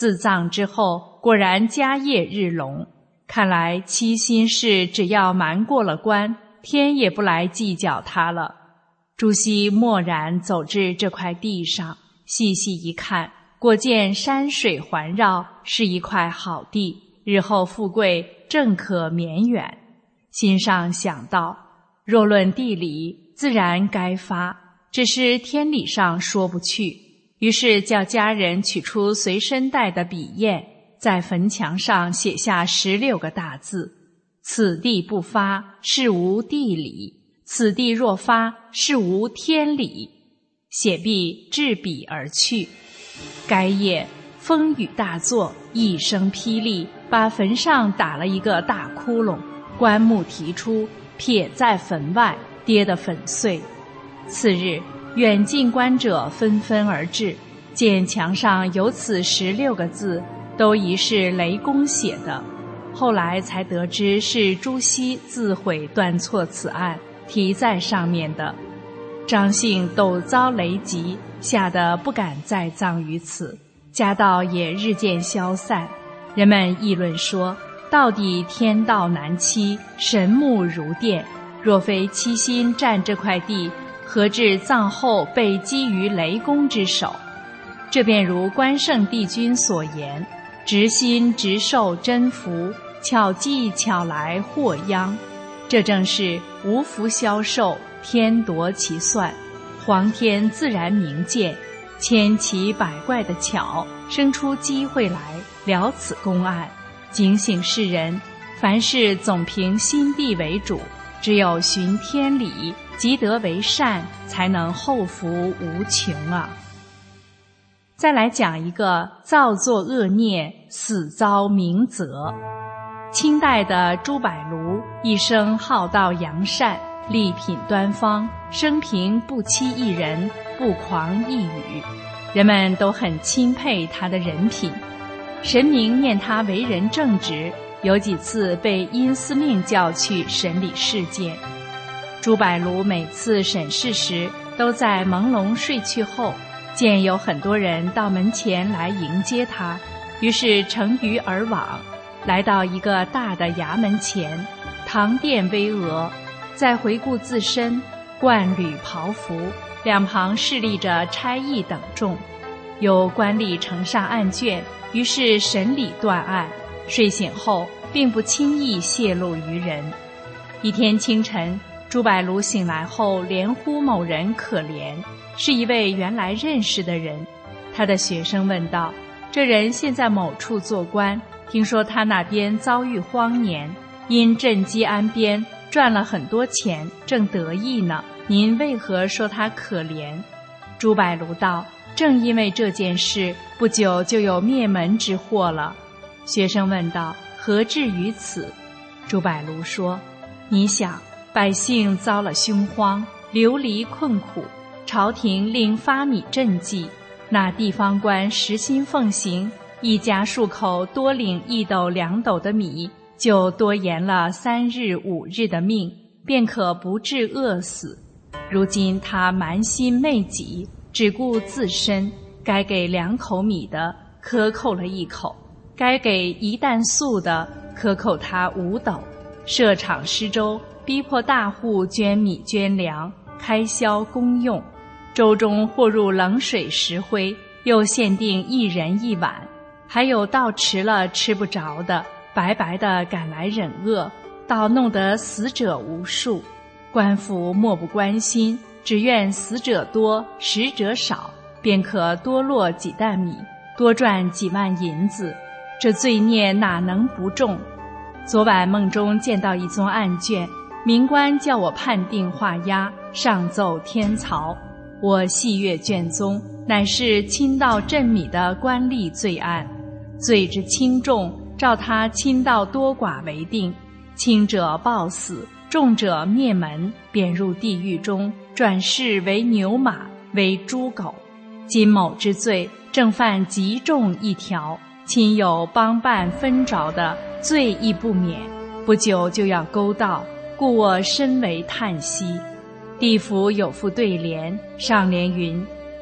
自葬之后，果然家业日隆。看来七心是只要瞒过了关，天也不来计较他了。朱熹默然走至这块地上，细细一看，果见山水环绕，是一块好地，日后富贵正可绵远。心上想到，若论地理，自然该发，只是天理上说不去。于是叫家人取出随身带的笔砚，在坟墙上写下十六个大字：此地不发，是无地理；此地若发，是无天理。写毕，置笔而去。该夜风雨大作，一声霹雳，把坟上打了一个大窟窿，棺木提出，撇在坟外，跌得粉碎。次日，远近观者纷纷而至，见墙上有此十六个字，都疑是雷公写的。后来才得知是朱熹自毁断错此案，题在上面的。张姓陡遭雷击，吓得不敢再葬于此，家道也日渐消散。人们议论说，到底天道难欺，神木如电，若非七心占这块地，何至葬后被击于雷公之手？这便如关圣帝君所言，直心直受真福，巧计巧来祸殃。这正是无福消受，天夺其算，皇天自然明鉴，千奇百怪的巧，生出机会来了此公案，警醒世人，凡事总凭心地为主，只有循天理，积德为善，才能后福无穷啊。再来讲一个造作恶孽，死遭明责。清代的朱柏庐一生好道扬善，丽品端方，生平不欺一人，不狂一语，人们都很钦佩他的人品。神明念他为人正直，有几次被因司命叫去审理事件。朱柏庐每次审视时，都在朦胧睡去后，见有很多人到门前来迎接他，于是乘舆而往，来到一个大的衙门前，堂殿巍峨，再回顾自身，冠履袍服，两旁侍立着差役等众，有官吏呈上案卷，于是审理断案。睡醒后并不轻易泄露于人。一天清晨，朱柏庐醒来后，连呼某人可怜，是一位原来认识的人。他的学生问道：这人现在某处做官，听说他那边遭遇荒年，因赈济安边赚了很多钱，正得意呢，您为何说他可怜？朱柏庐道：正因为这件事，不久就有灭门之祸了。学生问道：何至于此？朱柏庐说：你想，百姓遭了凶荒，流离困苦，朝廷令发米赈济，那地方官实心奉行，一家数口多领一斗两斗的米，就多延了三日五日的命，便可不致饿死。如今他蛮心昧己，只顾自身，该给两口米的克扣了一口，该给一担粟的克扣他五斗，设厂施粥，逼迫大户捐米捐粮，开销公用。粥中或入冷水石灰，又限定一人一碗，还有到迟了吃不着的，白白的赶来忍饿，倒弄得死者无数。官府漠不关心，只愿死者多，食者少，便可多落几担米，多赚几万银子，这罪孽哪能不重？昨晚梦中见到一宗案卷，民官叫我判定画押，上奏天曹。我细阅卷宗，乃是倾倒赈米的官吏罪案，罪之轻重，照他倾倒多寡为定，轻者暴死，重者灭门，贬入地狱中，转世为牛马，为猪狗。今某之罪，正犯极重一条，亲友帮办分着的，罪亦不免，不久就要勾到，故我深为叹息。地府有副对联，上联云：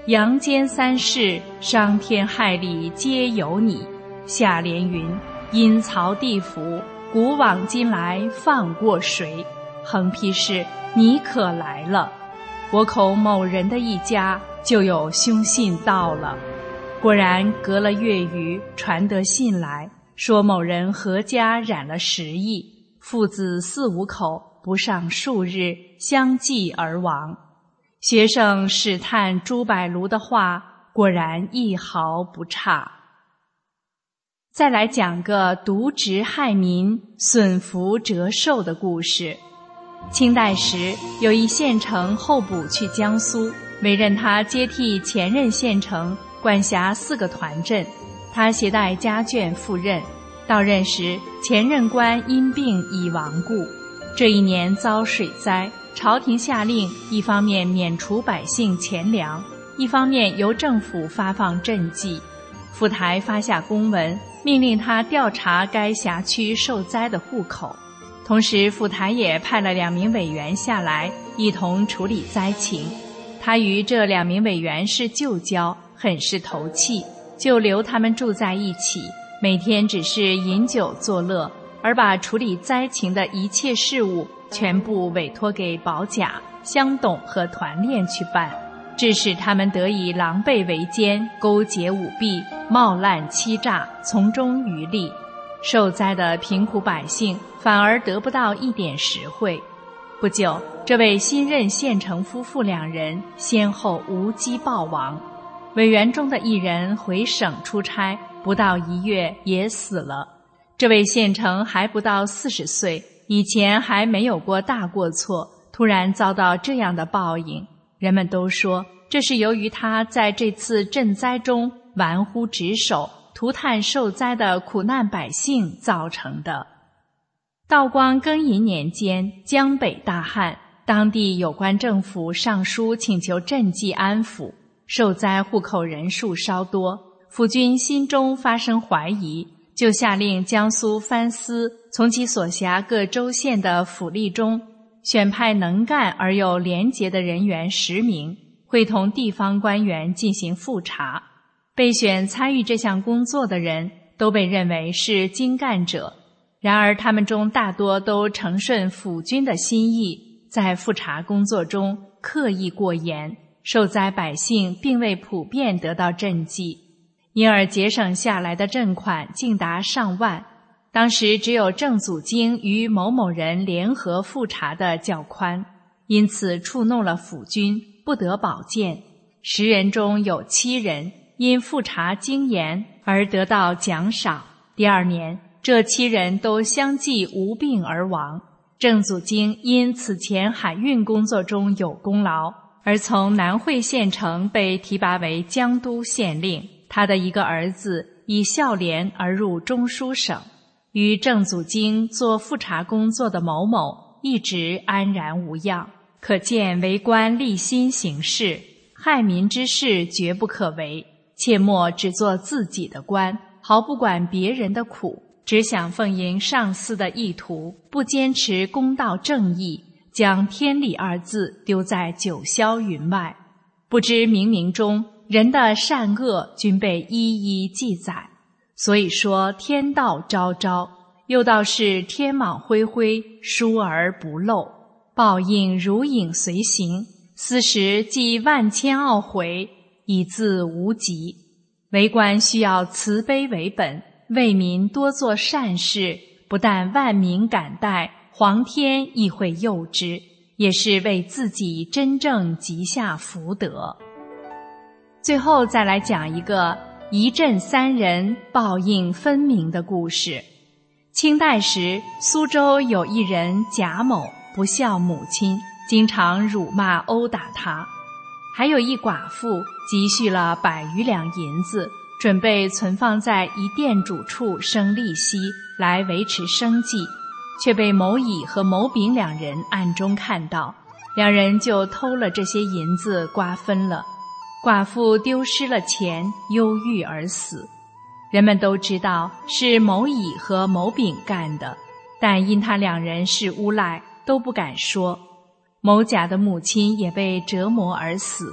阳间三世，伤天害理皆由你。下联云：阴曹地府，古往今来放过谁？横批是你可来了。我恐某人的一家就有凶信到了。果然隔了月余，传得信来，说某人何家染了十疫，父子四五口，不上数日，相继而亡。学生试探朱柏庐的话，果然一毫不差。再来讲个渎职害民、损福折寿的故事。清代时，有一县丞候补去江苏，委任他接替前任县丞，管辖四个团镇。他携带家眷赴任，到任时，前任官因病已亡故。这一年遭水灾，朝廷下令，一方面免除百姓钱粮，一方面由政府发放赈济。府台发下公文，命令他调查该辖区受灾的户口。同时府台也派了两名委员下来，一同处理灾情。他与这两名委员是旧交，很是投契，就留他们住在一起，每天只是饮酒作乐，而把处理灾情的一切事务全部委托给保甲、乡董和团练去办，致使他们得以狼狈为奸，勾结舞弊，冒滥欺诈，从中渔利。受灾的贫苦百姓反而得不到一点实惠。不久，这位新任县丞夫妇两人先后无疾暴亡。委员中的一人回省出差，不到一月也死了。这位县丞还不到四十岁，以前还没有过大过错，突然遭到这样的报应。人们都说，这是由于他在这次赈灾中玩忽职守，涂炭受灾的苦难百姓造成的。道光庚寅年间，江北大旱，当地有关政府上书请求赈济安抚，受灾户口人数稍多，府军心中发生怀疑，就下令江苏藩司从其所辖各州县的府吏中选派能干而又廉洁的人员十名，会同地方官员进行复查。被选参与这项工作的人都被认为是精干者，然而他们中大多都承顺府军的心意，在复查工作中刻意过严，受灾百姓并未普遍得到赈济，因而节省下来的赈款竟达上万。当时只有郑祖经与某某人联合复查的较宽，因此触怒了府军，不得保荐。十人中有七人因复查精严而得到奖赏。第二年，这七人都相继无病而亡。郑祖经因此前海运工作中有功劳，而从南汇县城被提拔为江都县令。他的一个儿子以孝廉而入中书省，与郑祖经做复查工作的某某一直安然无恙。可见为官立心行事，害民之事绝不可为，切莫只做自己的官，毫不管别人的苦，只想奉迎上司的意图，不坚持公道正义，将天理二字丢在九霄云外。不知冥冥中人的善恶均被一一记载。所以说天道昭昭，又道是天网恢恢，疏而不漏，报应如影随形，斯时即万千懊悔，以自无极。为官需要慈悲为本，为民多做善事，不但万民感戴，皇天亦会佑之，也是为自己真正积下福德。最后再来讲一个一镇三人报应分明的故事。清代时，苏州有一人贾某不孝母亲，经常辱骂殴打他。还有一寡妇积蓄了百余两银子，准备存放在一店主处生利息来维持生计，却被某乙和某丙两人暗中看到，两人就偷了这些银子瓜分了。寡妇丢失了钱，忧郁而死。人们都知道是某乙和某丙干的，但因他两人是诬赖，都不敢说。某甲的母亲也被折磨而死。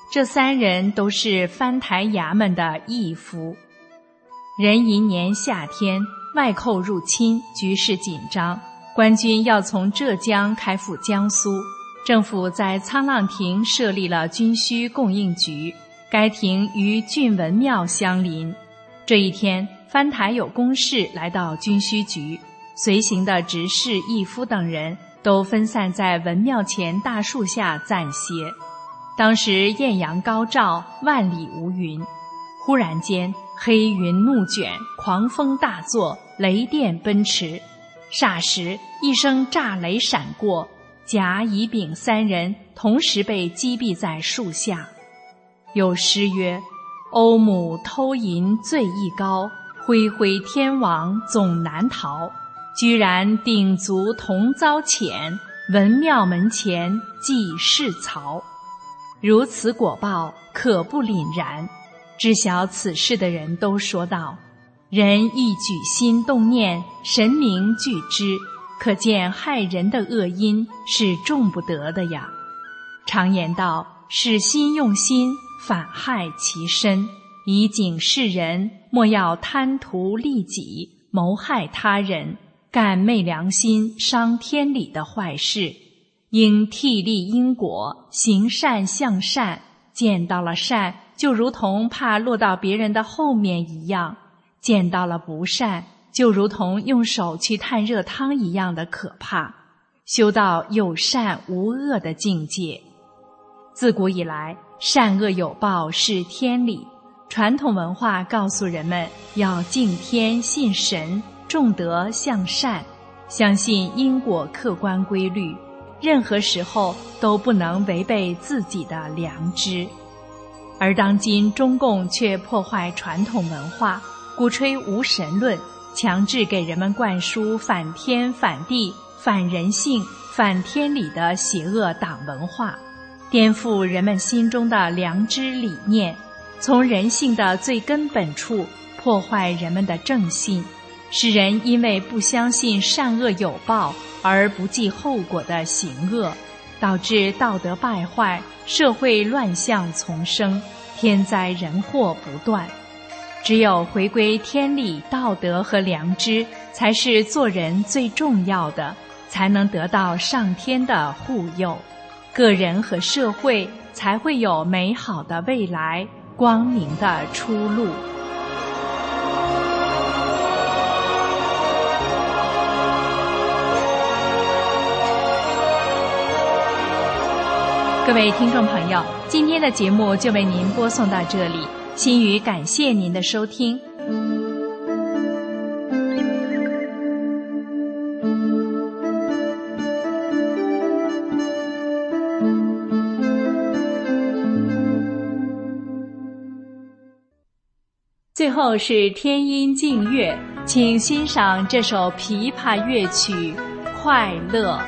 这三人都是藩台衙门的义夫。壬寅年夏天，外寇入侵，局势紧张，官军要从浙江开赴江苏。政府在沧浪亭设立了军需供应局，该亭与郡文庙相邻。这一天，藩台有公事来到军需局，随行的执事、义夫等人都分散在文庙前大树下暂歇。当时艳阳高照，万里无云。忽然间，黑云怒卷，狂风大作，雷电奔驰。霎时，一声炸雷闪过，甲、乙、丙三人同时被击毙在树下。有诗曰：欧母偷银最艺高，恢恢天王总难逃。居然鼎足同遭遣，文庙门前祭世曹。如此果报，可不凛然。知晓此事的人都说道：人一举心动念，神明具知，可见害人的恶因是重不得的呀。常言道：使心用心，反害其身。以警示人，莫要贪图利己，谋害他人，干昧良心、伤天理的坏事。应替立因果，行善向善，见到了善，就如同怕落到别人的后面一样，见到了不善，就如同用手去探热汤一样的可怕，修到有善无恶的境界。自古以来，善恶有报是天理，传统文化告诉人们要敬天信神，重德向善，相信因果客观规律，任何时候都不能违背自己的良知。而当今中共却破坏传统文化，鼓吹无神论，强制给人们灌输反天反地反人性反天理的邪恶党文化，颠覆人们心中的良知理念，从人性的最根本处破坏人们的正信，使人因为不相信善恶有报而不计后果的行恶，导致道德败坏，社会乱象丛生，天灾人祸不断。只有回归天理、道德和良知，才是做人最重要的，才能得到上天的护佑，个人和社会才会有美好的未来，光明的出路。各位听众朋友，今天的节目就为您播送到这里，心语感谢您的收听。最后是天音静乐，请欣赏这首琵琶乐曲《快乐》。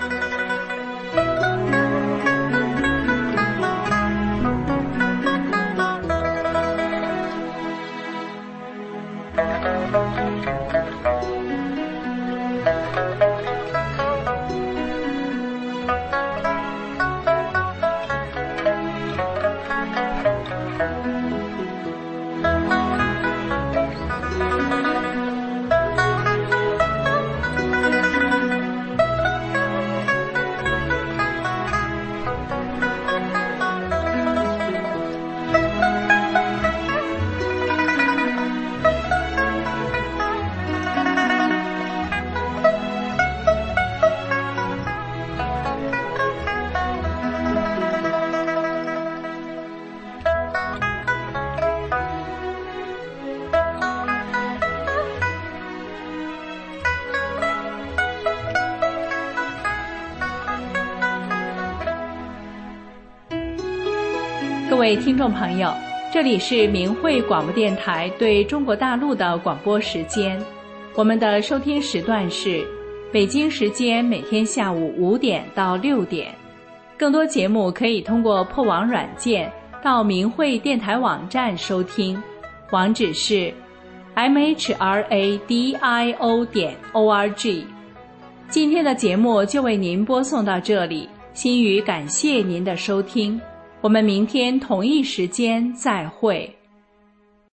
各位听众朋友，这里是明慧广播电台对中国大陆的广播时间，我们的收听时段是北京时间每天下午五点到六点。更多节目可以通过破网软件到明慧电台网站收听，网址是 m h r a d i o 点 o r g。今天的节目就为您播送到这里，心语感谢您的收听。我我们明天同一时间再会。